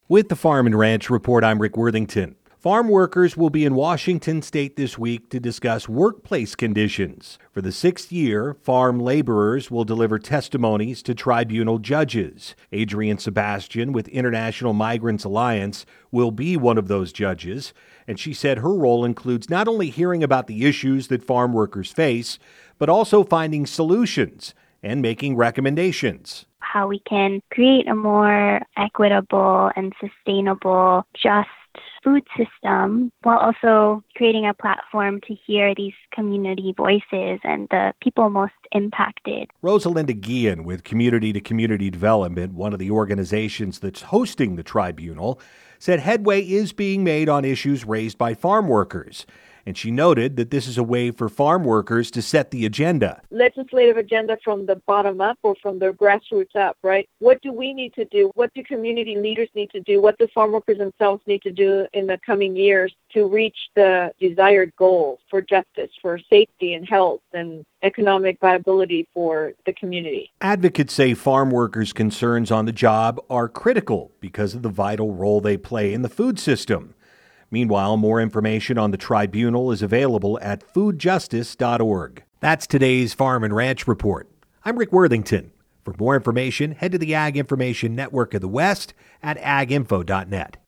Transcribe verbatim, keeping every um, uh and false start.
With the Farm and Ranch Report, I'm Rick Worthington. Farm workers will be in Washington state this week to discuss workplace conditions. For the sixth year, farm laborers will deliver testimonies to tribunal judges. Adrienne Sebastian with International Migrants Alliance will be one of those judges, and she said her role includes not only hearing about the issues that farm workers face, but also finding solutions and making recommendations. How we can create a more equitable and sustainable, just food system while also creating a platform to hear these community voices and the people most impacted. Rosalinda Guillen with Community to Community Development, one of the organizations that's hosting the tribunal, said headway is being made on issues raised by farm workers. And she noted that this is a way for farm workers to set the agenda. Legislative agenda from the bottom up or from the grassroots up, right? What do we need to do? What do community leaders need to do? What do farm workers themselves need to do in the coming years to reach the desired goals for justice, for safety and health and economic viability for the community? Advocates say farm workers' concerns on the job are critical because of the vital role they play in the food system. Meanwhile, more information on the tribunal is available at food justice dot org. That's today's Farm and Ranch Report. I'm Rick Worthington. For more information, head to the Ag Information Network of the West at ag info dot net.